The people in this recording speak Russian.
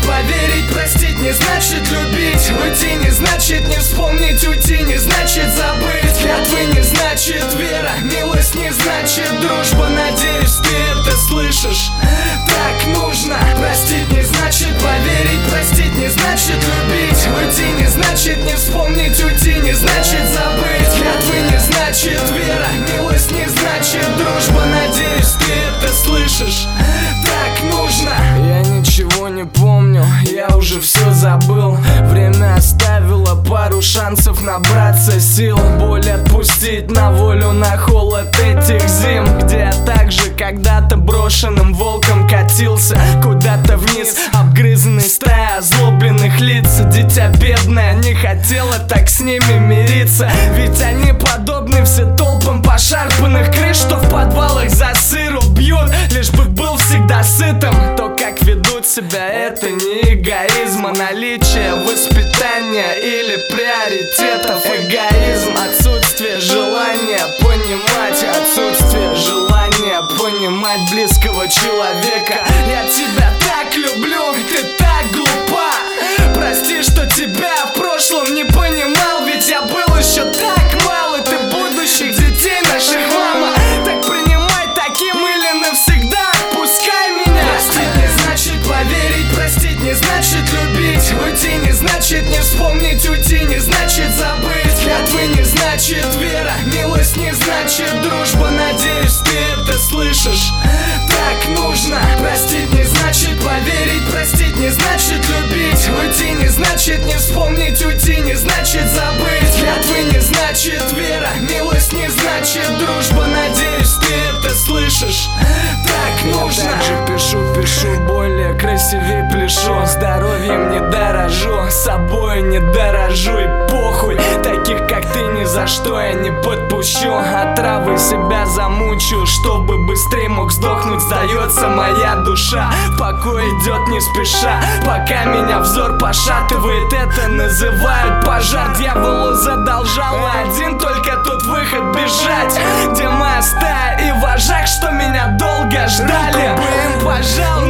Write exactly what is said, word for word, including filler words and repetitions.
поверить, простить не значит любить. Уйти не значит не вспомнить, уйти не значит забыть. Клятвы не значит вера, милость не значит дружба. Надеюсь, ты это слышишь. Так нужно. Простить не значит поверить, простить не значит любить. Уйти не значит не вспомнить, уйти не значит забыть. Клятвы не значит вера, милость не значит дружба. Надеюсь, ты это слышишь. Так нужно. Я ничего не помню, я уже все забыл. Время оставило пару шансов набраться сил. Боль отпустить на волю, на холод этих зим, где я так же когда-то брошенным волком катился куда-то вниз, обгрызанный стая озлобленных лиц. Дитя бедное не хотела так с ними мириться, ведь они подобны все толпам пошарпанных крыш, что в подвалах за сыру бьют, лишь бы был всегда сытым. То, как ведут себя, это не эгоизм, а наличие воспитания или приоритетов. Эгоизм, отсутствие желания понимать, отсутствие желания понимать близкого человека. Я тебя так люблю, ты так глупа. Прости, что тебя в прошлом не понимал, ведь я был еще так мал, и ты будущих детей наших мама. Так принимай таким или навсегда отпускай меня. Простить не значит поверить, простить не значит любить. Уйти не значит не вспомнить, уйти не значит забыть. Клятвы не значит вера, милость не значит дружба. Надеюсь, ты это слышишь. Так нужно. Простить не значит поверить, простить не значит любить. Уйти не значит не вспомнить, уйти не значит забыть. Клятвы не значит вера, милость не значит дружба. Надеюсь, ты это слышишь. Так нужно. Я также пишу, пишу, более красивее пляшу. Здоровьем не дорожу, собой не дорожу и похуй. Таких как ты ни за что я не подпущу. Отравы себя замучу, чтобы быстрее мог сдохнуть. Сдается моя душа, покой идет не спеша, пока меня взор пошатывает. Это называют пожар. Дьяволу задолжал один только тут выход бежать. Где моя стая и вожак, что меня долго ждали? Руку бы им пожал,